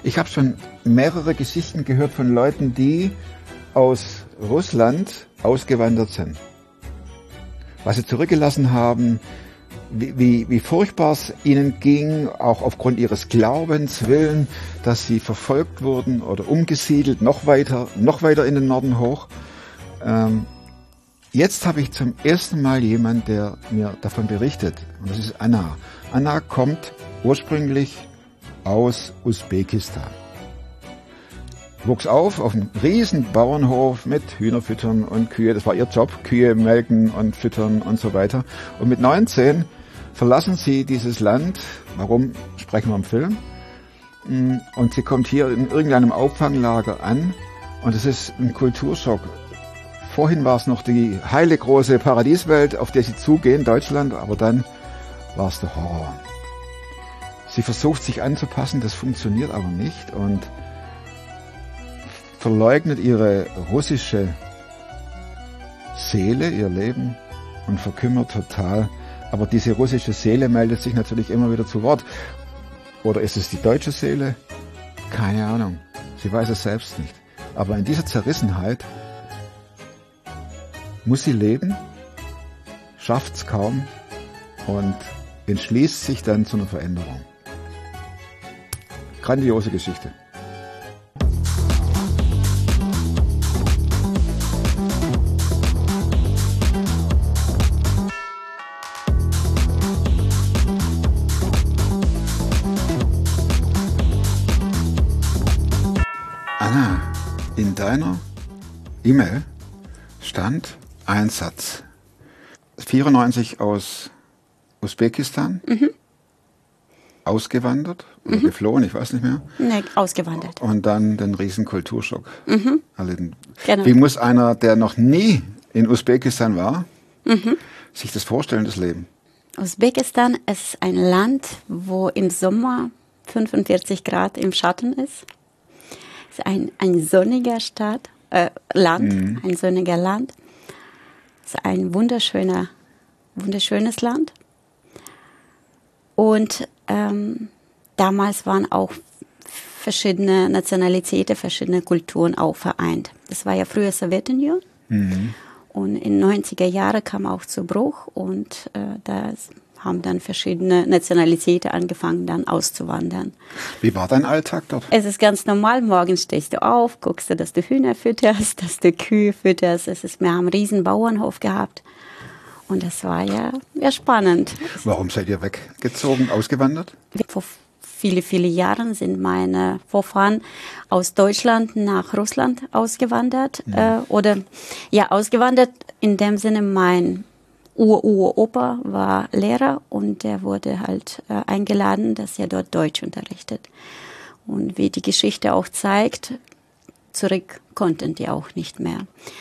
Ich habe schon mehrere Geschichten gehört von Leuten, die aus Russland ausgewandert sind. Was sie zurückgelassen haben, wie furchtbar es ihnen ging, auch aufgrund ihres Glaubens willen, dass sie verfolgt wurden oder umgesiedelt, noch weiter in den Norden hoch. Jetzt habe ich zum ersten Mal jemanden, der mir davon berichtet. Und das ist Anna. Anna kommt ursprünglich aus Usbekistan. Wuchs auf einem riesen Bauernhof mit Hühnerfüttern und Kühe. Das war ihr Job, Kühe melken und füttern und so weiter. Und mit 19 verlassen sie dieses Land. Warum sprechen wir im Film? Und sie kommt hier in irgendeinem Auffanglager an. Und es ist ein Kulturschock. Vorhin war es noch die heile große Paradieswelt, auf der sie zugehen, Deutschland. Aber dann war es der Horror. Sie versucht sich anzupassen, das funktioniert aber nicht. Und verleugnet ihre russische Seele, ihr Leben und verkümmert total. Aber diese russische Seele meldet sich natürlich immer wieder zu Wort. Oder ist es die deutsche Seele? Keine Ahnung. Sie weiß es selbst nicht. Aber in dieser Zerrissenheit muss sie leben, schafft's kaum und entschließt sich dann zu einer Veränderung. Grandiose Geschichte. Anna, in deiner E-Mail stand ein Satz. 94 aus Usbekistan, ausgewandert oder geflohen, ich weiß nicht mehr. Nee, ausgewandert. Und dann den riesen Kulturschock erlitten. Genau. Wie muss einer, der noch nie in Usbekistan war, sich das vorstellen, das Leben? Usbekistan ist ein Land, wo im Sommer 45 Grad im Schatten ist. Es ist ein sonniger Land, ein sonniger Land. Es ist ein wunderschönes Land. Und damals waren auch verschiedene Nationalitäten, verschiedene Kulturen auch vereint. Das war ja früher Sowjetunion. Und in den 90er Jahren kam auch zu Bruch und da haben dann verschiedene Nationalitäten angefangen, dann auszuwandern. Wie war dein Alltag dort? Es ist ganz normal, morgens stehst du auf, guckst du, dass du Hühner fütterst, dass du Kühe fütterst. Wir haben einen riesen Bauernhof gehabt und das war ja spannend. Warum seid ihr weggezogen, ausgewandert? Vor viele Jahren sind meine Vorfahren aus Deutschland nach Russland ausgewandert. Ausgewandert in dem Sinne, mein Uropa war Lehrer und der wurde halt eingeladen, dass er dort Deutsch unterrichtet. Und wie die Geschichte auch zeigt, zurück konnten die auch nicht mehr.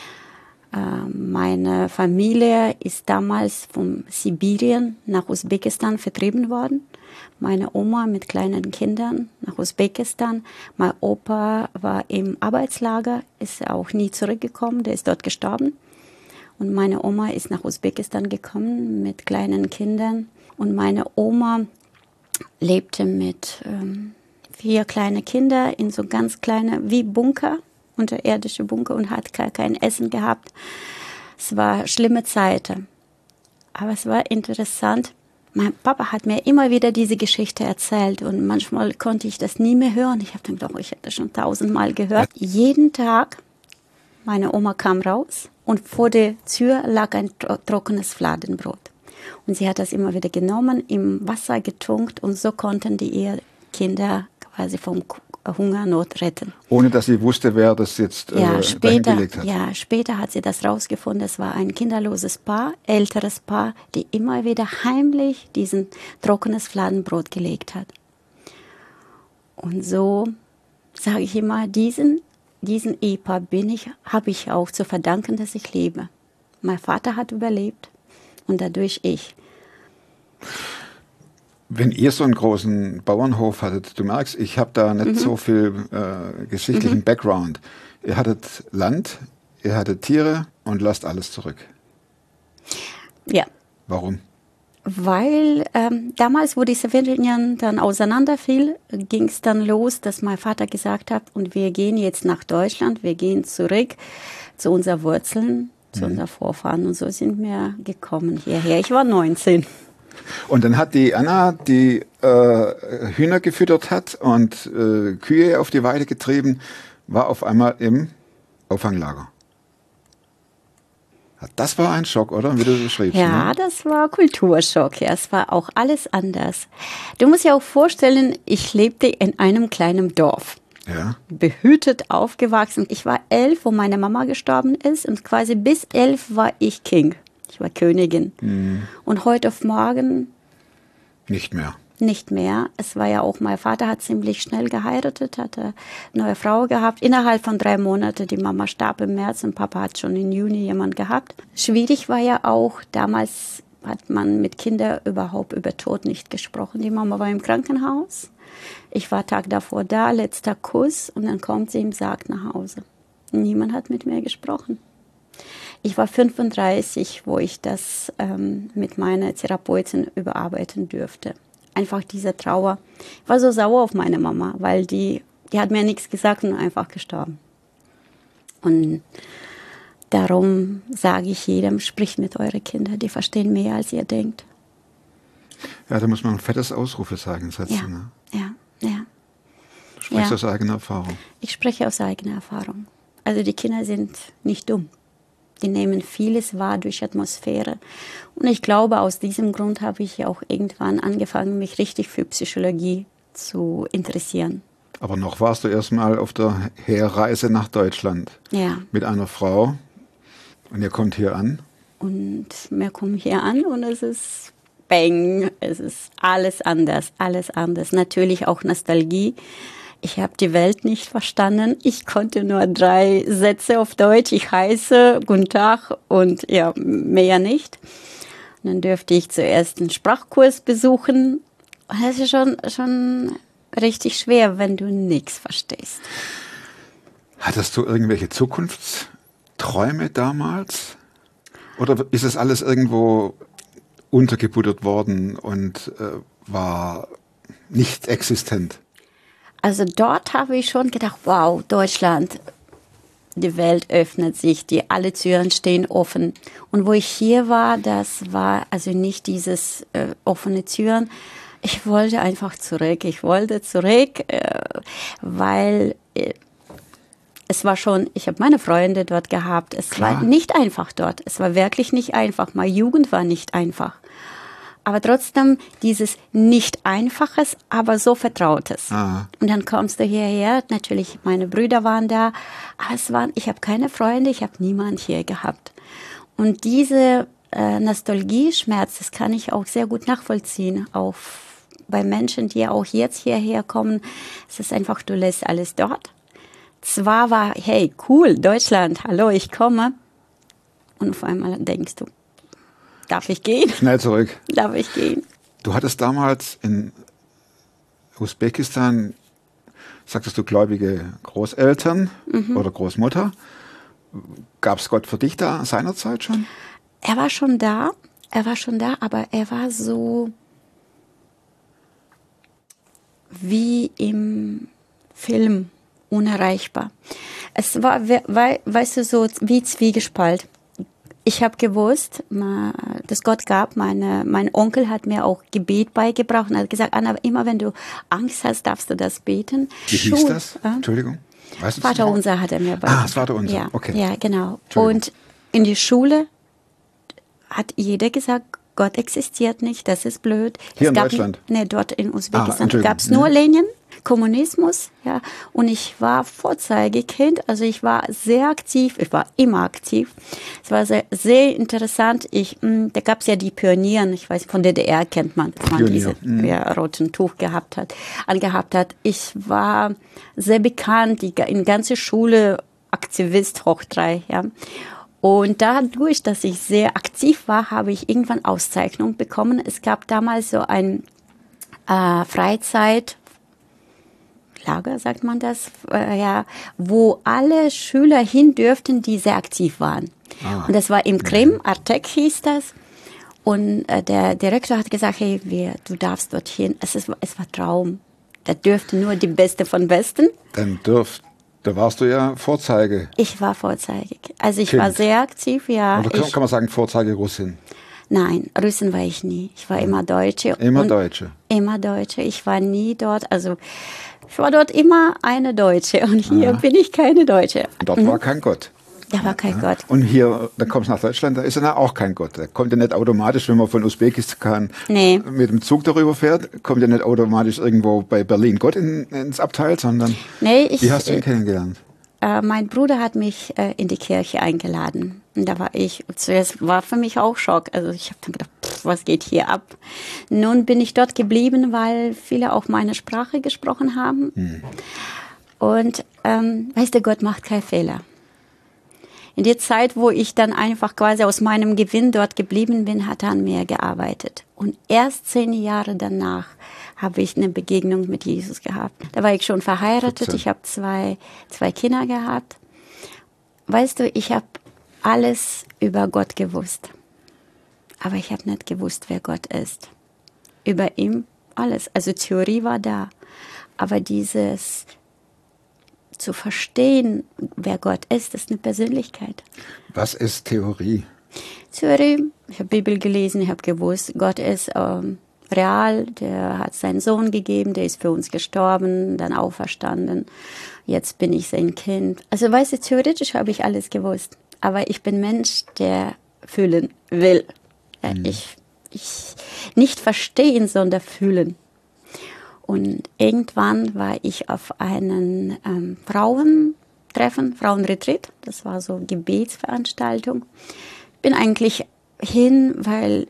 Meine Familie ist damals von Sibirien nach Usbekistan vertrieben worden. Meine Oma mit kleinen Kindern nach Usbekistan. Mein Opa war im Arbeitslager, ist auch nie zurückgekommen, der ist dort gestorben. Und meine Oma ist nach Usbekistan gekommen mit kleinen Kindern. Und meine Oma lebte mit 4 kleinen Kindern in so ganz kleine, wie Bunker, unterirdische Bunker und hat kein Essen gehabt. Es war schlimme Zeiten. Aber es war interessant. Mein Papa hat mir immer wieder diese Geschichte erzählt und manchmal konnte ich das nie mehr hören. Ich habe gedacht, ich hätte schon 1000-mal gehört. Jeden Tag, meine Oma kam raus und vor der Tür lag ein trockenes Fladenbrot. Und sie hat das immer wieder genommen, im Wasser getunkt und so konnten die ihr Kinder quasi vom Hungernot retten. Ohne dass sie wusste, wer das jetzt dahin gelegt hat. Ja, später hat sie das rausgefunden. Es war ein kinderloses Paar, älteres Paar, die immer wieder heimlich diesen trockenes Fladenbrot gelegt hat. Und so sage ich immer, diesen Ehepaar habe ich auch zu verdanken, dass ich lebe. Mein Vater hat überlebt und dadurch ich. Wenn ihr so einen großen Bauernhof hattet, du merkst, ich habe da nicht so viel geschichtlichen Background. Ihr hattet Land, ihr hattet Tiere und lasst alles zurück. Ja. Warum? Weil damals, wo die Sowjetunion dann auseinanderfiel, ging es dann los, dass mein Vater gesagt hat, und wir gehen jetzt nach Deutschland, wir gehen zurück zu unseren Wurzeln, zu unseren Vorfahren. Und so sind wir gekommen hierher. Ich war 19. Und dann hat die Anna, die Hühner gefüttert hat und Kühe auf die Weide getrieben, war auf einmal im Auffanglager. Das war ein Schock, oder? Wie du beschriebst. Ja, ne? das war Kulturschock. Ja, es war auch alles anders. Du musst dir auch vorstellen, ich lebte in einem kleinen Dorf. Ja. Behütet aufgewachsen. Ich war 11, wo meine Mama gestorben ist, und quasi bis 11 war ich King. Ich war Königin. Und heute auf morgen Nicht mehr. nicht mehr. Es war ja auch, mein Vater hat ziemlich schnell geheiratet, hatte eine neue Frau gehabt. Innerhalb von 3 Monaten, die Mama starb im März und Papa hat schon im Juni jemand gehabt. Schwierig war ja auch, damals hat man mit Kindern überhaupt über Tod nicht gesprochen. Die Mama war im Krankenhaus. Ich war Tag davor da, letzter Kuss, und dann kommt sie im Sarg nach Hause. Niemand hat mit mir gesprochen. Ich war 35, wo ich das mit meiner Therapeutin überarbeiten durfte. Einfach diese Trauer. Ich war so sauer auf meine Mama, weil die hat mir nichts gesagt und einfach gestorben. Und darum sage ich jedem, spricht mit euren Kindern, die verstehen mehr, als ihr denkt. Ja, da muss man ein fettes Ausrufezeichen setzen. Ja, Ne? ja. Du sprichst Ja. aus eigener Erfahrung. Ich spreche aus eigener Erfahrung. Also die Kinder sind nicht dumm. Die nehmen vieles wahr durch Atmosphäre. Und ich glaube, aus diesem Grund habe ich auch irgendwann angefangen, mich richtig für Psychologie zu interessieren. Aber noch warst du erstmal auf der Herreise nach Deutschland Ja. mit einer Frau. Und ihr kommt hier an. Und wir kommen hier an und es ist bang, es ist alles anders, alles anders. Natürlich auch Nostalgie. Ich habe die Welt nicht verstanden. Ich konnte nur 3 Sätze auf Deutsch. Ich heiße, guten Tag, und ja, mehr nicht. Und dann dürfte ich zuerst einen Sprachkurs besuchen. Und das ist schon richtig schwer, wenn du nichts verstehst. Hattest du irgendwelche Zukunftsträume damals? Oder ist es alles irgendwo untergebuttert worden und war nicht existent? Also dort habe ich schon gedacht, wow, Deutschland, die Welt öffnet sich, alle Türen stehen offen. Und wo ich hier war, das war also nicht dieses offene Türen. Ich wollte einfach zurück. Weil es war schon, ich habe meine Freunde dort gehabt. Es Klar. war nicht einfach dort. Es war wirklich nicht einfach. Meine Jugend war nicht einfach. Aber trotzdem dieses nicht Einfaches, aber so Vertrautes. Ah. Und dann kommst du hierher, natürlich meine Brüder waren da, aber ich habe keine Freunde, ich habe niemand hier gehabt. Und diese Nostalgie-Schmerz, das kann ich auch sehr gut nachvollziehen, auch bei Menschen, die auch jetzt hierher kommen. Es ist einfach, du lässt alles dort. Zwar war, hey, cool, Deutschland, hallo, ich komme. Und auf einmal denkst du, darf ich gehen? Schnell zurück. Darf ich gehen? Du hattest damals in Usbekistan, sagtest du, gläubige Großeltern oder Großmutter. Gab es Gott für dich da seinerzeit schon? Er war schon da, aber er war so wie im Film, unerreichbar. Es war, weißt du, so wie Zwiegespalt. Ich habe gewusst, dass Gott gab. Mein Onkel hat mir auch Gebet beigebracht und hat gesagt, Anna, immer wenn du Angst hast, darfst du das beten. Wie hieß das? Entschuldigung. Weißt du das Vater noch? unser hat er mir beigebracht. Das Vater unser, ja, okay. Ja, genau. Entschuldigung. Und in die Schule hat jeder gesagt, Gott existiert nicht, das ist blöd. Hier in Deutschland? Nee, dort in Usbekistan Entschuldigung. gab es nur Lenin, Kommunismus, ja. Und ich war Vorzeigekind, also ich war sehr aktiv, ich war immer aktiv. Es war sehr, sehr interessant. Da gab es ja die Pionieren, ich weiß, von DDR kennt man, dass man Pionier. diese roten Tuch angehabt hat. Ich war sehr bekannt, in ganze Schule Aktivist hoch 3, ja. Und dadurch, dass ich sehr aktiv war, habe ich irgendwann Auszeichnung bekommen. Es gab damals so ein Freizeitlager, sagt man das, wo alle Schüler hin dürften, die sehr aktiv waren. Und das war im Krim, Artek hieß das. Und der Direktor hat gesagt, hey, du darfst dorthin. Es war Traum. Da dürfte nur die Beste von Besten. Da warst du ja Vorzeige. Ich war Vorzeige. Also ich war sehr aktiv, ja. Oder kann man sagen Vorzeige-Russin? Nein, Russin war ich nie. Ich war immer Deutsche. Immer Deutsche? Immer Deutsche. Ich war nie dort, also ich war dort immer eine Deutsche und hier bin ich keine Deutsche. Und dort war kein Gott? Da war kein Gott. Und hier, dann kommst du nach Deutschland, da ist ja auch kein Gott. Da kommt ja nicht automatisch, wenn man von Usbekistan mit dem Zug darüber fährt, kommt ja nicht automatisch irgendwo bei Berlin Gott ins Abteil, sondern wie hast du ihn kennengelernt? Mein Bruder hat mich in die Kirche eingeladen. Und da war zuerst war für mich auch Schock. Also ich habe dann gedacht, was geht hier ab? Nun bin ich dort geblieben, weil viele auch meine Sprache gesprochen haben. Und weißt du, Gott macht keinen Fehler. In der Zeit, wo ich dann einfach quasi aus meinem Gewinn dort geblieben bin, hat er an mir gearbeitet. Und erst 10 Jahre danach habe ich eine Begegnung mit Jesus gehabt. Da war ich schon verheiratet, ich habe zwei Kinder gehabt. Weißt du, ich habe alles über Gott gewusst. Aber ich habe nicht gewusst, wer Gott ist. Über ihn alles. Also Theorie war da. Aber dieses zu verstehen, wer Gott ist eine Persönlichkeit. Was ist Theorie? Theorie, ich habe Bibel gelesen, ich habe gewusst, Gott ist real, der hat seinen Sohn gegeben, der ist für uns gestorben, dann auferstanden. Jetzt bin ich sein Kind. Also weißt du, theoretisch habe ich alles gewusst. Aber ich bin Mensch, der fühlen will. Ich nicht verstehen, sondern fühlen. Und irgendwann war ich auf einen Frauentreffen, Frauenretreat. Das war so eine Gebetsveranstaltung. Bin eigentlich hin, weil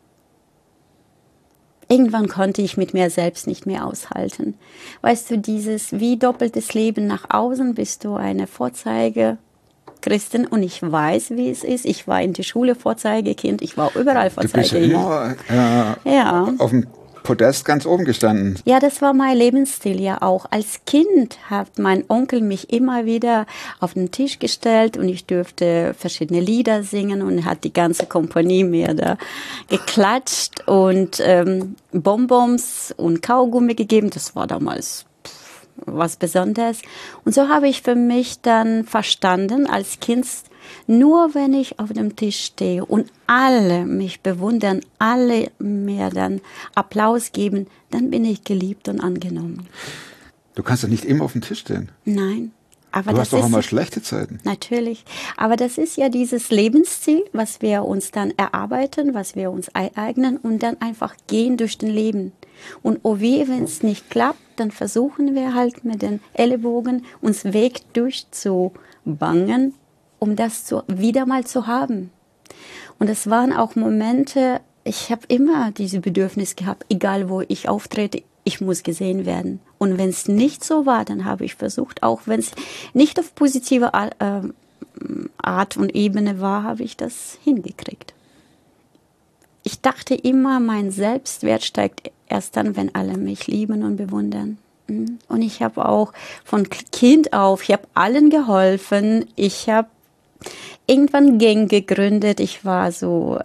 irgendwann konnte ich mit mir selbst nicht mehr aushalten. Weißt du, dieses wie doppeltes Leben nach außen, bist du eine Vorzeige-Christin und ich weiß, wie es ist. Ich war in der Schule Vorzeigekind, ich war überall Vorzeige. Du bist ja immer auf dem Podest ganz oben gestanden. Ja, das war mein Lebensstil ja auch. Als Kind hat mein Onkel mich immer wieder auf den Tisch gestellt und ich durfte verschiedene Lieder singen und hat die ganze Kompanie mir da geklatscht und Bonbons und Kaugummi gegeben. Das war damals was Besonderes. Und so habe ich für mich dann verstanden als Kind, nur wenn ich auf dem Tisch stehe und alle mich bewundern, alle mir dann Applaus geben, dann bin ich geliebt und angenommen. Du kannst doch nicht immer auf dem Tisch stehen. Nein. Aber du hast doch auch mal schlechte Zeiten. Natürlich. Aber das ist ja dieses Lebensziel, was wir uns dann erarbeiten, was wir uns eignen und dann einfach gehen durch den Leben. Und oh weh, wenn es nicht klappt, dann versuchen wir halt mit den Ellenbogen uns Weg durchzubangen, um das wieder mal zu haben. Und es waren auch Momente, ich habe immer dieses Bedürfnis gehabt, egal wo ich auftrete, ich muss gesehen werden. Und wenn es nicht so war, dann habe ich versucht, auch wenn es nicht auf positive Art und Ebene war, habe ich das hingekriegt. Ich dachte immer, mein Selbstwert steigt erst dann, wenn alle mich lieben und bewundern. Und ich habe auch von Kind auf, ich habe allen geholfen. Ich habe irgendwann Gang gegründet. Ich war so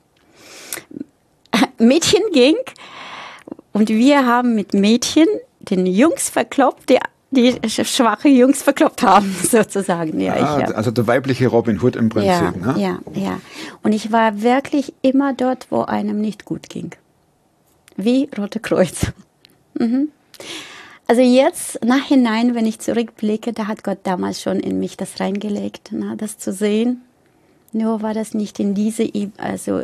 Mädchengang. Und wir haben mit Mädchen den Jungs verkloppt, die schwache Jungs verkloppt haben, sozusagen. Ja, also der weibliche Robin Hood im Prinzip. Ja. Und ich war wirklich immer dort, wo einem nicht gut ging. Wie Rote Kreuz. Also jetzt, nachhinein, wenn ich zurückblicke, da hat Gott damals schon in mich das reingelegt, das zu sehen. Nur war das nicht in diese, also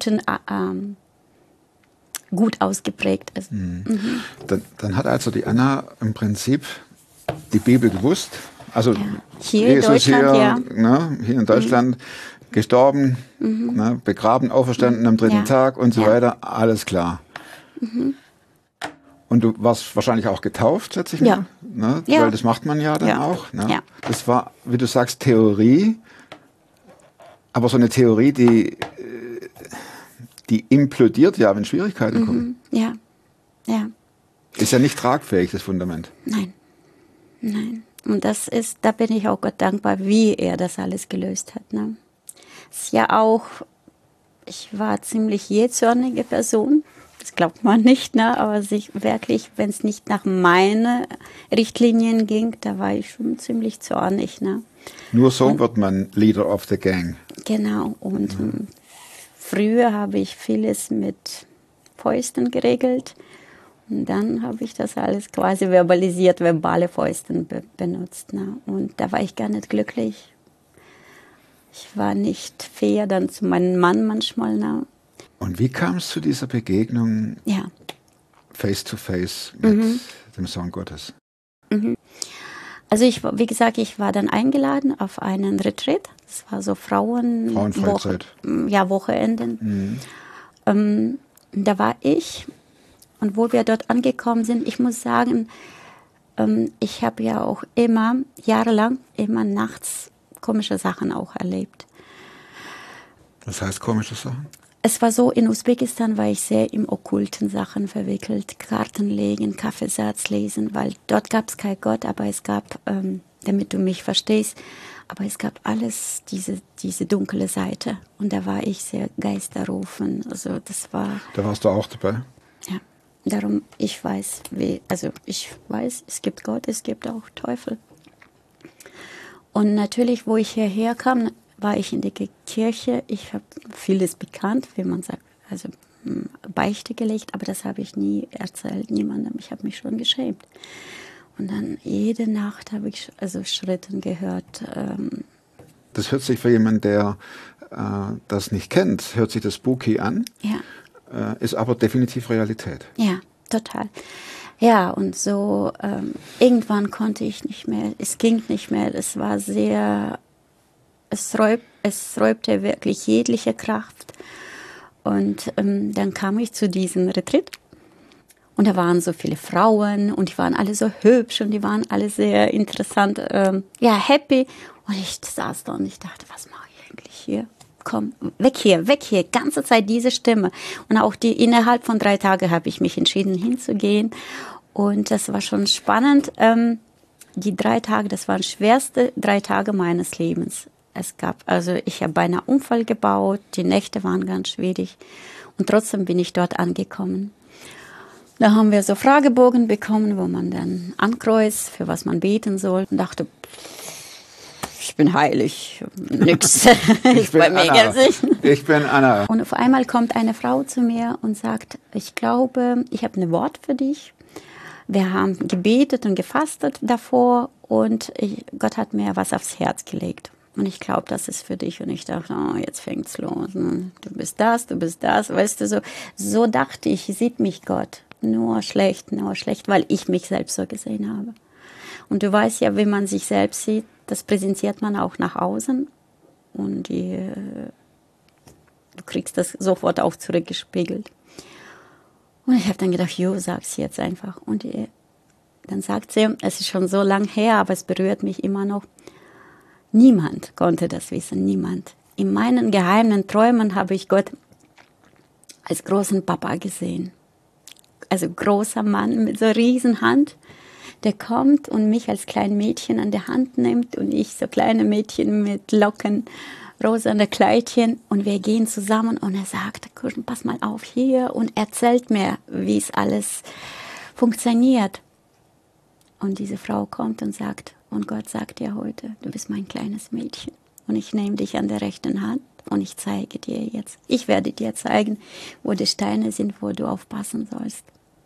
gut ausgeprägt ist. Dann hat also die Anna im Prinzip die Bibel gewusst. Also hier in Deutschland, hier in Deutschland gestorben, begraben, auferstanden am 3. Tag und so weiter. Alles klar. Und du warst wahrscheinlich auch getauft, schätze ich mal. Weil das macht man ja dann auch. Ja. Das war, wie du sagst, Theorie. Aber so eine Theorie, die implodiert ja, wenn Schwierigkeiten kommen. Ja. Ist ja nicht tragfähig, das Fundament. Nein. Und da bin ich auch Gott dankbar, wie er das alles gelöst hat. Ist ja auch Ich war ziemlich jähzornige Person. Das glaubt man nicht, ne? Aber sich wirklich, wenn es nicht nach meinen Richtlinien ging, da war ich schon ziemlich zornig. Ne? Nur so wird man Leader of the Gang. Genau. Und früher habe ich vieles mit Fäusten geregelt. Und dann habe ich das alles quasi verbalisiert, verbale Fäusten benutzt. Ne? Und da war ich gar nicht glücklich. Ich war nicht fair dann zu meinem Mann manchmal. Ne? Und wie kam es zu dieser Begegnung Ja. face to face mit dem Sohn Gottes? Also wie gesagt, ich war dann eingeladen auf einen Retreat. Das war so Frauenfreizeit. Wochenenden. Da war ich. Und wo wir dort angekommen sind, ich muss sagen, ich habe ja auch jahrelang nachts komische Sachen auch erlebt. Das heißt komische Sachen? Es war so, in Usbekistan war ich sehr im okkulten Sachen verwickelt. Karten legen, Kaffeesatz lesen, weil dort gab es kein Gott, aber es gab, damit du mich verstehst, aber es gab alles, diese dunkle Seite. Und da war ich sehr geisterrufen. Also das war... Da warst du auch dabei? Ja, darum, ich weiß, es gibt Gott, es gibt auch Teufel. Und natürlich, wo ich hierher kam, war ich in der Kirche. Ich habe vieles bekannt, wie man sagt, also Beichte gelegt, aber das habe ich nie erzählt, niemandem. Ich habe mich schon geschämt. Und dann jede Nacht habe ich Schritten gehört. Das hört sich für jemanden, der das nicht kennt, hört sich das spooky an, Ja. Ist aber definitiv Realität. Ja, total. Ja, und so irgendwann konnte ich nicht mehr, es ging nicht mehr, es war sehr... Es räubte wirklich jegliche Kraft. Und dann kam ich zu diesem Retreat. Und da waren so viele Frauen und die waren alle so hübsch und die waren alle sehr interessant, happy. Und ich saß da und ich dachte, was mache ich eigentlich hier? Komm, weg hier, ganze Zeit diese Stimme. Und auch innerhalb von 3 Tagen habe ich mich entschieden, hinzugehen. Und das war schon spannend. Die 3 Tage, das waren schwerste 3 Tage meines Lebens. Ich habe beinahe einen Unfall gebaut, die Nächte waren ganz schwierig und trotzdem bin ich dort angekommen. Da haben wir so Fragebogen bekommen, wo man dann ankreuzt, für was man beten soll. Und dachte, ich bin heilig, nix. Ich bin Anna. Und auf einmal kommt eine Frau zu mir und sagt, ich glaube, ich habe ein Wort für dich. Wir haben gebetet und gefastet davor und Gott hat mir was aufs Herz gelegt. Und ich glaube, das ist für dich. Und ich dachte, jetzt fängt's los. Du bist das, weißt du, so dachte ich, sieht mich Gott. Nur schlecht, weil ich mich selbst so gesehen habe. Und du weißt ja, wenn man sich selbst sieht, das präsentiert man auch nach außen. Und du kriegst das sofort auch zurückgespiegelt. Und ich habe dann gedacht, sag's jetzt einfach. Und dann sagt sie, es ist schon so lang her, aber es berührt mich immer noch. Niemand konnte das wissen, niemand. In meinen geheimen Träumen habe ich Gott als großen Papa gesehen. Also großer Mann mit so riesen Hand, der kommt und mich als kleines Mädchen an der Hand nimmt und ich so kleine Mädchen mit Locken, rosane Kleidchen und wir gehen zusammen und er sagt, pass mal auf hier und erzählt mir, wie es alles funktioniert. Und diese Frau kommt und sagt, und Gott sagt dir heute, du bist mein kleines Mädchen. Und ich nehme dich an der rechten Hand und ich zeige dir jetzt. Ich werde dir zeigen, wo die Steine sind, wo du aufpassen sollst.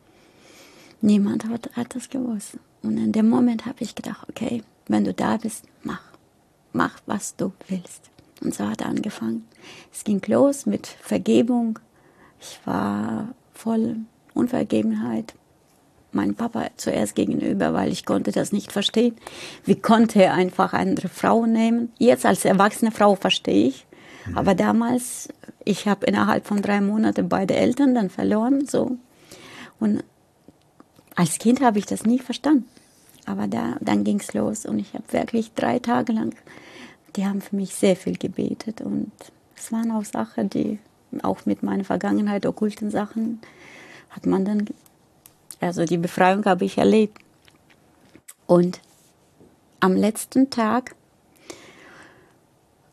Niemand hat das gewusst. Und in dem Moment habe ich gedacht, okay, wenn du da bist, mach, was du willst. Und so hat er angefangen. Es ging los mit Vergebung. Ich war voll Unvergebenheit. Mein Papa zuerst gegenüber, weil ich konnte das nicht verstehen. Wie konnte er einfach eine andere Frau nehmen? Jetzt als erwachsene Frau verstehe ich. Aber damals, ich habe innerhalb von 3 Monaten beide Eltern dann verloren. So. Und als Kind habe ich das nie verstanden. Aber dann ging es los und ich habe wirklich 3 Tage lang, die haben für mich sehr viel gebetet. Und es waren auch Sachen, die auch mit meiner Vergangenheit, okkulten Sachen, hat man dann... Also die Befreiung habe ich erlebt. Und am letzten Tag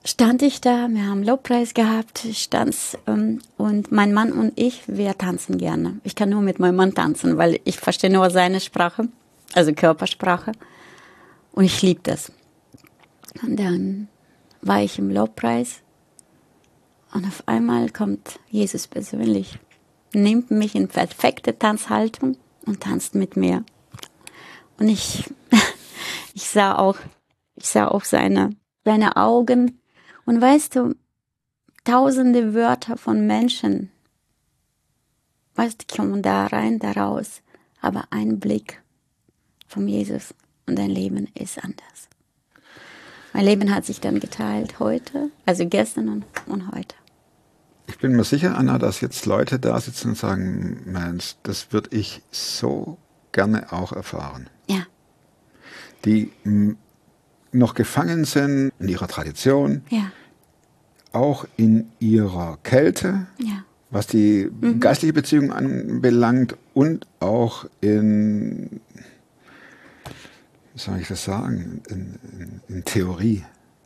stand ich da, wir haben Lobpreis gehabt, und mein Mann und ich, wir tanzen gerne. Ich kann nur mit meinem Mann tanzen, weil ich verstehe nur seine Sprache, also Körpersprache. Und ich liebe das. Und dann war ich im Lobpreis und auf einmal kommt Jesus persönlich, nimmt mich in perfekte Tanzhaltung und tanzt mit mir. Und ich sah auch seine Augen. Und weißt du, tausende Wörter von Menschen, weißt du, kommen da rein, da raus. Aber ein Blick von Jesus und dein Leben ist anders. Mein Leben hat sich dann geteilt heute, also gestern und heute. Ich bin mir sicher, Anna, dass jetzt Leute da sitzen und sagen, Mensch, das würde ich so gerne auch erfahren. Ja. Die noch gefangen sind in ihrer Tradition, Ja. auch in ihrer Kälte, Ja. was die geistliche Beziehung anbelangt und auch in, wie soll ich das sagen, in Theorie.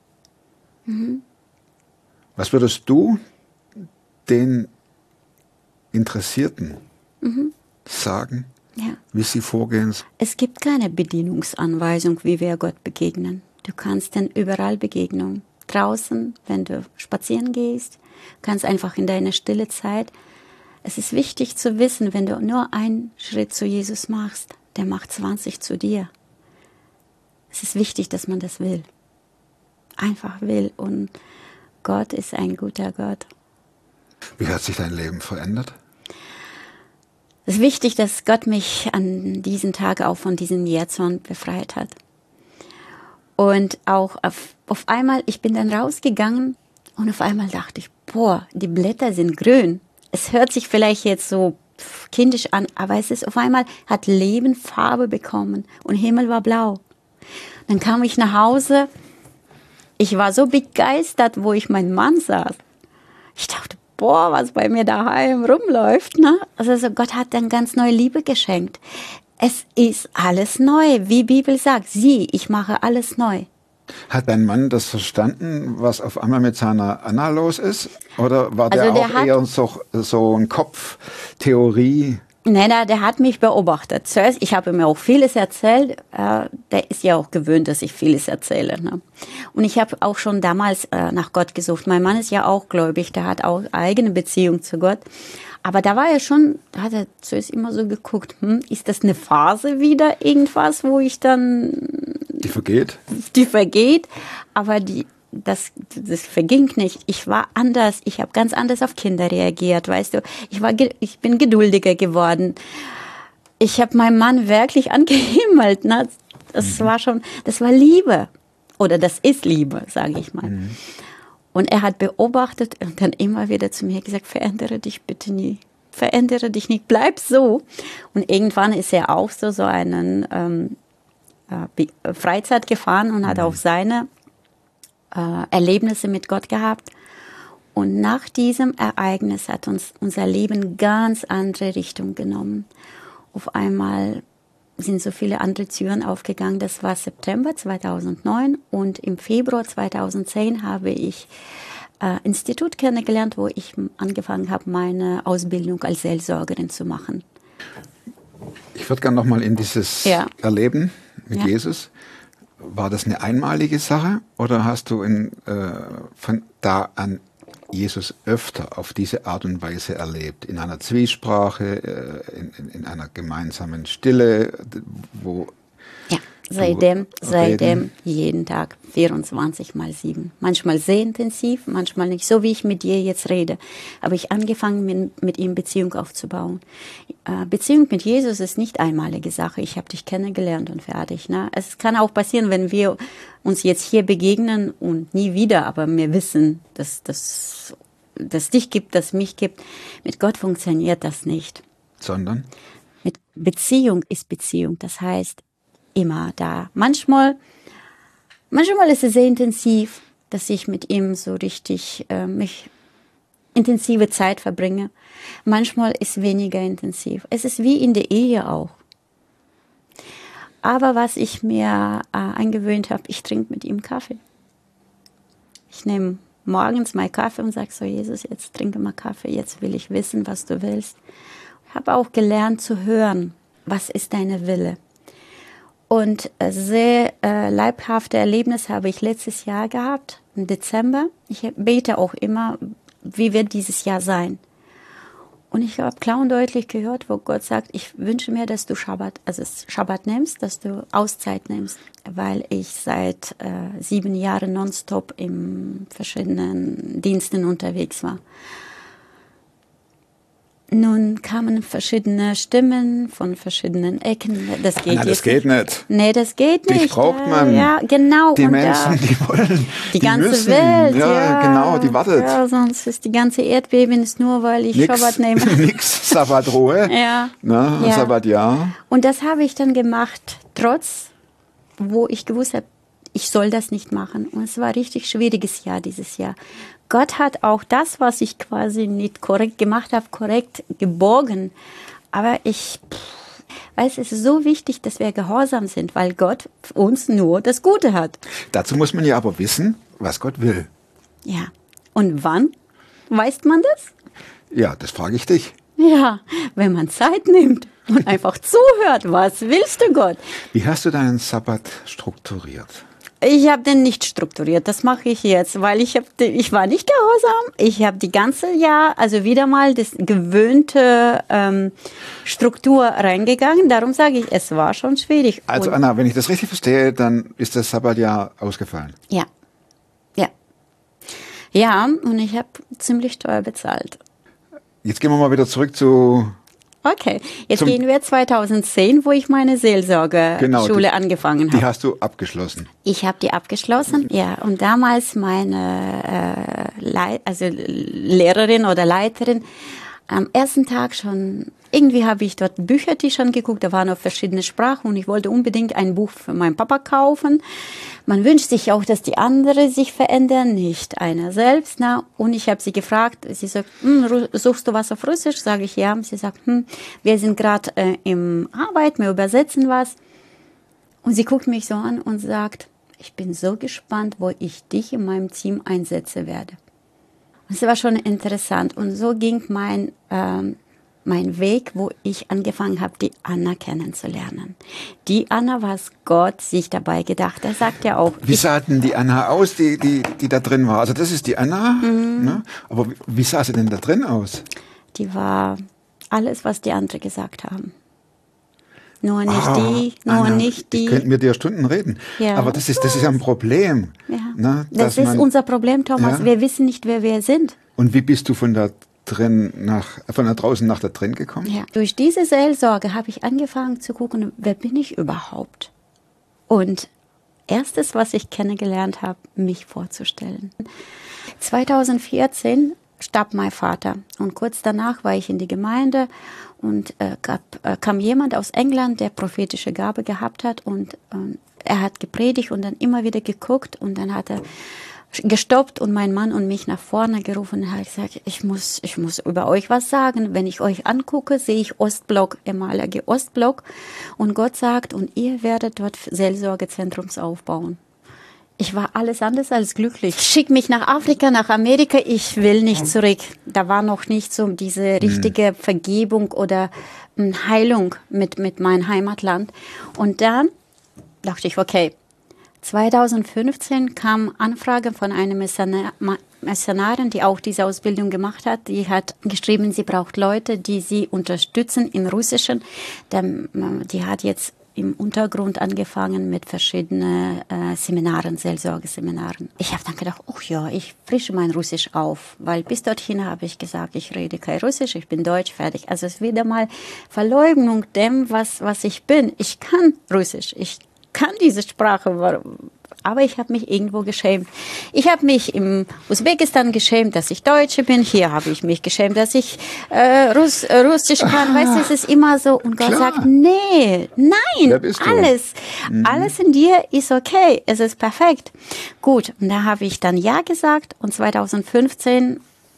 Was würdest du den Interessierten sagen, Ja. wie sie vorgehen? Es gibt keine Bedienungsanweisung, wie wir Gott begegnen. Du kannst denn überall begegnen. Draußen, wenn du spazieren gehst, kannst einfach in deiner stille Zeit. Es ist wichtig zu wissen, wenn du nur einen Schritt zu Jesus machst, der macht 20 zu dir. Es ist wichtig, dass man das will. Einfach will. Und Gott ist ein guter Gott. Wie hat sich dein Leben verändert? Es ist wichtig, dass Gott mich an diesem Tag auch von diesem Jähzorn befreit hat. Und auch auf einmal, ich bin dann rausgegangen und auf einmal dachte ich, boah, die Blätter sind grün. Es hört sich vielleicht jetzt so kindisch an, aber es ist auf einmal, hat Leben Farbe bekommen und Himmel war blau. Dann kam ich nach Hause, ich war so begeistert, wo ich meinen Mann saß. Ich dachte, boah, was bei mir daheim rumläuft, ne? Also Gott hat dann ganz neue Liebe geschenkt. Es ist alles neu, wie die Bibel sagt. Sieh, ich mache alles neu. Hat dein Mann das verstanden, was auf einmal mit seiner Anna los ist? Oder war der Also auch eher so ein Kopftheorie? Nein, der hat mich beobachtet. Zuerst, ich habe ihm auch vieles erzählt. Der ist ja auch gewöhnt, dass ich vieles erzähle. Ne? Und ich habe auch schon damals nach Gott gesucht. Mein Mann ist ja auch gläubig, der hat auch eigene Beziehung zu Gott. Aber da war er schon, da hat er zuerst immer so geguckt, ist das eine Phase wieder, irgendwas, wo ich dann... Die vergeht? Die vergeht, aber das verging nicht. Ich war anders. Ich habe ganz anders auf Kinder reagiert, weißt du. Ich bin geduldiger geworden. Ich habe meinen Mann wirklich angehimmelt. Ne? Das war Liebe. Oder das ist Liebe, sage ich mal. Und er hat beobachtet und dann immer wieder zu mir gesagt, verändere dich bitte nie. Verändere dich nicht, bleib so. Und irgendwann ist er auch so einen Freizeit gefahren und hat auch seine Erlebnisse mit Gott gehabt. Und nach diesem Ereignis hat uns unser Leben ganz andere Richtung genommen. Auf einmal sind so viele andere Türen aufgegangen. Das war September 2009 und im Februar 2010 habe ich Institut kennengelernt, wo ich angefangen habe, meine Ausbildung als Seelsorgerin zu machen. Ich würde gerne nochmal in dieses Erleben mit Jesus. War das eine einmalige Sache oder hast du von da an Jesus öfter auf diese Art und Weise erlebt? In einer Zwiesprache, in einer gemeinsamen Stille, wo... Ja, seitdem jeden Tag 24/7. Manchmal sehr intensiv, manchmal nicht, so wie ich mit dir jetzt rede. Aber ich angefangen, mit ihm Beziehung aufzubauen. Beziehung mit Jesus ist nicht einmalige Sache. Ich habe dich kennengelernt und fertig. Ne? Es kann auch passieren, wenn wir uns jetzt hier begegnen und nie wieder, aber wir wissen, dass das dich gibt, das mich gibt. Mit Gott funktioniert das nicht. Sondern? Mit Beziehung ist Beziehung. Das heißt, immer da. Manchmal ist es sehr intensiv, dass ich mit ihm so richtig mich intensive Zeit verbringe. Manchmal ist weniger intensiv. Es ist wie in der Ehe auch. Aber was ich mir eingewöhnt habe, ich trinke mit ihm Kaffee. Ich nehme morgens meinen Kaffee und sage so, Jesus, jetzt trinke mal Kaffee, jetzt will ich wissen, was du willst. Ich habe auch gelernt zu hören, was ist deine Wille. Und sehr leibhafte Erlebnisse habe ich letztes Jahr gehabt, im Dezember. Ich bete auch immer, wie wird dieses Jahr sein? Und ich habe klar und deutlich gehört, wo Gott sagt, ich wünsche mir, dass du Schabbat nimmst, dass du Auszeit nimmst, weil ich seit 7 Jahren nonstop in verschiedenen Diensten unterwegs war. Nun kamen verschiedene Stimmen von verschiedenen Ecken. Das geht Anna, das geht nicht. Nee, das geht nicht. Dich braucht man. Ja, genau. Die Menschen, die wollen. Die ganze müssen. Welt. Ja, genau, die wartet. Ja, sonst ist die ganze Erdbeben ist nur, weil ich Schabbat nehme. Nix, Sabbatruhe. Ja. Na, Ja. Sabbatjahr. Und das habe ich dann gemacht, trotz, wo ich gewusst habe, ich soll das nicht machen. Und es war ein richtig schwieriges Jahr dieses Jahr. Gott hat auch das, was ich quasi nicht korrekt gemacht habe, korrekt geborgen. Aber weiß, es ist so wichtig, dass wir gehorsam sind, weil Gott uns nur das Gute hat. Dazu muss man ja aber wissen, was Gott will. Ja. Und wann weiß man das? Ja, das frage ich dich. Ja, wenn man Zeit nimmt und einfach zuhört, was willst du, Gott? Wie hast du deinen Sabbat strukturiert? Ich habe den nicht strukturiert, das mache ich jetzt, weil ich war nicht gehorsam. Ich habe die ganze Jahr, also wieder mal das gewöhnte Struktur reingegangen. Darum sage ich, es war schon schwierig. Also Und, Anna, wenn ich das richtig verstehe, dann ist das Sabbatjahr ausgefallen. ja, ja. Ja, und ich habe ziemlich teuer bezahlt. Jetzt gehen wir mal wieder zurück zu... Okay, jetzt gehen wir 2010, wo ich meine Seelsorgeschule angefangen Die habe. hast du abgeschlossen. Ich habe die abgeschlossen, ja. Und damals meine Lehrerin oder Leiterin am ersten Tag schon, irgendwie habe ich dort Büchertisch angeguckt, da waren auf verschiedene Sprachen und ich wollte unbedingt ein Buch für meinen Papa kaufen. Man wünscht sich auch, dass die anderen sich verändern, nicht einer selbst. Na? Und ich habe sie gefragt, sie sagt, suchst du was auf Russisch? Sage ich, ja. Sie sagt, wir sind gerade im Arbeit, wir übersetzen was. Und sie guckt mich so an und sagt, ich bin so gespannt, wo ich dich in meinem Team einsetzen werde. Und es war schon interessant. Und so ging mein Weg, wo ich angefangen habe, die Anna kennenzulernen. Die Anna, was Gott sich dabei gedacht. Er sagt ja auch. Wie sah denn die Anna aus, die da drin war? Also das ist die Anna, ne? Aber wie sah sie denn da drin aus? Die war alles, was die anderen gesagt haben. Nur nicht Anna, nicht die. Ich könnte mit dir Stunden reden. Ja. Aber das ist ja ein Problem. Ja. Ne? Das ist unser Problem, Thomas. Ja. Wir wissen nicht, wer wir sind. Und wie bist du von da draußen nach da drin gekommen? Ja. Durch diese Seelsorge habe ich angefangen zu gucken, wer bin ich überhaupt? Und erstes, was ich kennengelernt habe, mich vorzustellen. 2014 starb mein Vater und kurz danach war ich in die Gemeinde und kam jemand aus England, der prophetische Gabe gehabt hat und er hat gepredigt und dann immer wieder geguckt und dann hat er gestoppt und mein Mann und mich nach vorne gerufen und hat gesagt, ich muss über euch was sagen. Wenn ich euch angucke, sehe ich Ostblock, ehemalige Ostblock und Gott sagt, und ihr werdet dort Seelsorgezentrums aufbauen. Ich war alles anders als glücklich. Schick mich nach Afrika, nach Amerika, ich will nicht zurück. Da war noch nicht so diese richtige Vergebung oder Heilung mit meinem Heimatland. Und dann dachte ich, okay, 2015 kam Anfrage von einer Missionarin, die auch diese Ausbildung gemacht hat. Die hat geschrieben, sie braucht Leute, die sie unterstützen in Russischen. Die hat jetzt im Untergrund angefangen mit verschiedenen Seminaren, Seelsorgeseminaren. Ich habe dann gedacht, oh ja, ich frische mein Russisch auf, weil bis dorthin habe ich gesagt, ich rede kein Russisch, ich bin Deutsch, fertig. Also es ist wieder mal Verleugnung dem, was ich bin. Ich kann Russisch, ich kann diese Sprache, aber ich habe mich irgendwo geschämt. Ich habe mich im Usbekistan geschämt, dass ich Deutsche bin. Hier habe ich mich geschämt, dass ich Russisch kann. Weißt du, es ist immer so. Und Gott sagt, nee, nein, alles in dir ist okay. Es ist perfekt. Gut, und da habe ich dann Ja gesagt. Und 2015,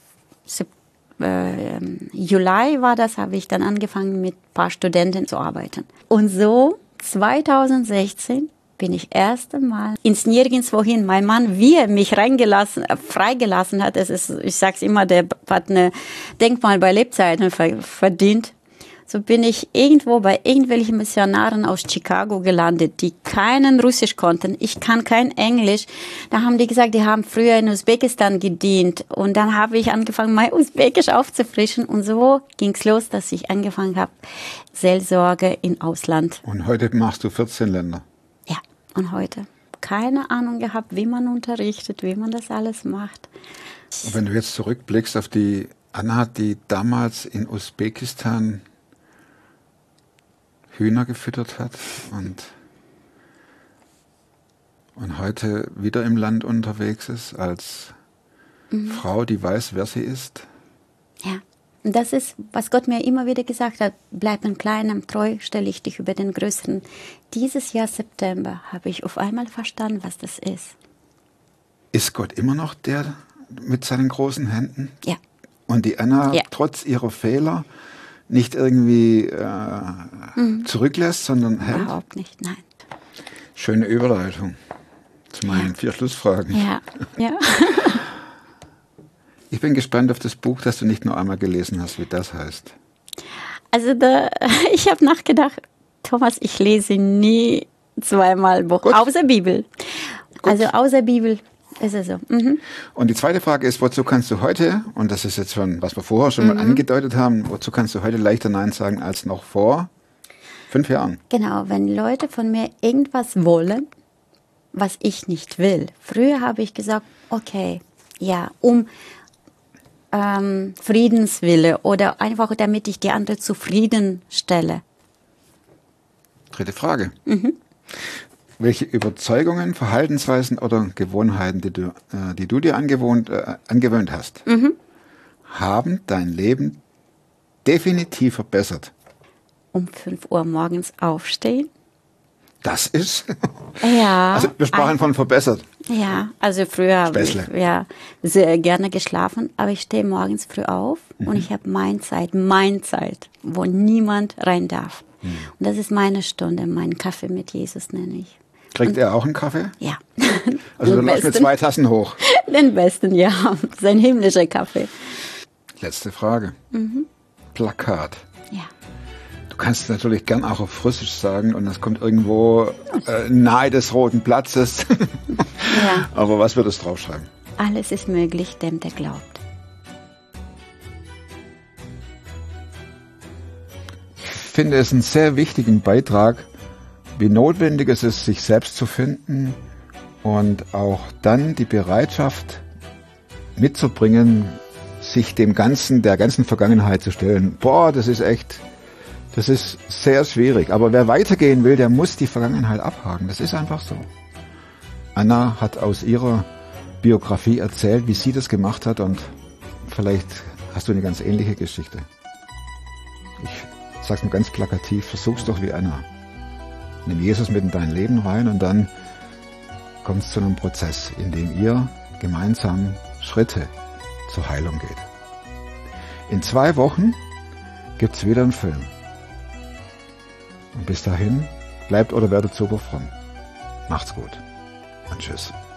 Juli war das, habe ich dann angefangen, mit ein paar Studenten zu arbeiten. Und so 2016 bin ich erst einmal ins Nirgendwohin. Mein Mann, wie er mich freigelassen hat, ich sag's immer, der hat eine Denkmal bei Lebzeiten verdient. So bin ich irgendwo bei irgendwelchen Missionaren aus Chicago gelandet, die keinen Russisch konnten. Ich kann kein Englisch. Da haben die gesagt, die haben früher in Usbekistan gedient. Und dann habe ich angefangen, mein Usbekisch aufzufrischen. Und so ging's los, dass ich angefangen habe, Seelsorge im Ausland. Und heute machst du 14 Länder. Ja, und heute. Keine Ahnung gehabt, wie man unterrichtet, wie man das alles macht. Und wenn du jetzt zurückblickst auf die Anna, die damals in Usbekistan Hühner gefüttert hat und heute wieder im Land unterwegs ist als Frau, die weiß, wer sie ist. Ja, und das ist, was Gott mir immer wieder gesagt hat, bleib im Kleinen treu, stelle ich dich über den Größeren. Dieses Jahr September habe ich auf einmal verstanden, was das ist. Ist Gott immer noch der mit seinen großen Händen? Ja. Und die Anna, trotz ihrer Fehler, nicht irgendwie zurücklässt, sondern hält? Überhaupt nicht, nein. Schöne Überleitung zu meinen 4 Schlussfragen. Ja, ja. Ich bin gespannt auf das Buch, das du nicht nur einmal gelesen hast, wie das heißt. Also ich habe nachgedacht, Thomas, ich lese nie zweimal Buch, außer Bibel. Gut. Also außer Bibel. Ist es so. Und die zweite Frage ist, wozu kannst du heute, und das ist jetzt schon, was wir vorher schon mal angedeutet haben, wozu kannst du heute leichter Nein sagen als noch vor 5 Jahren? Genau, wenn Leute von mir irgendwas wollen, was ich nicht will. Früher habe ich gesagt, okay, ja, um Friedenswille oder einfach damit ich die andere zufriedenstelle. Dritte Frage. Welche Überzeugungen, Verhaltensweisen oder Gewohnheiten, die du dir angewöhnt hast, haben dein Leben definitiv verbessert? Um 5 Uhr morgens aufstehen. Das ist? Ja. Also wir sprachen von verbessert. Ja, also früher habe ich sehr gerne geschlafen, aber ich stehe morgens früh auf und ich habe meine Zeit, wo niemand rein darf. Und das ist meine Stunde, meinen Kaffee mit Jesus nenne ich. Kriegt er auch einen Kaffee? Ja. Also du läufst mit 2 Tassen hoch. Den besten, ja. Sein himmlischer Kaffee. Letzte Frage. Plakat. Ja. Du kannst natürlich gern auch auf Russisch sagen und das kommt irgendwo nahe des Roten Platzes. Ja. Aber was wird es draufschreiben? Alles ist möglich, dem der glaubt. Ich finde es einen sehr wichtigen Beitrag, wie notwendig es ist, sich selbst zu finden und auch dann die Bereitschaft mitzubringen, sich der ganzen Vergangenheit zu stellen. Boah, das ist sehr schwierig. Aber wer weitergehen will, der muss die Vergangenheit abhaken. Das ist einfach so. Anna hat aus ihrer Biografie erzählt, wie sie das gemacht hat und vielleicht hast du eine ganz ähnliche Geschichte. Ich sag's mal ganz plakativ, versuch's doch wie Anna. Nimm Jesus mit in dein Leben rein und dann kommt es zu einem Prozess, in dem ihr gemeinsam Schritte zur Heilung geht. In 2 Wochen gibt's wieder einen Film. Und bis dahin, bleibt oder werdet super fromm. Macht's gut und tschüss.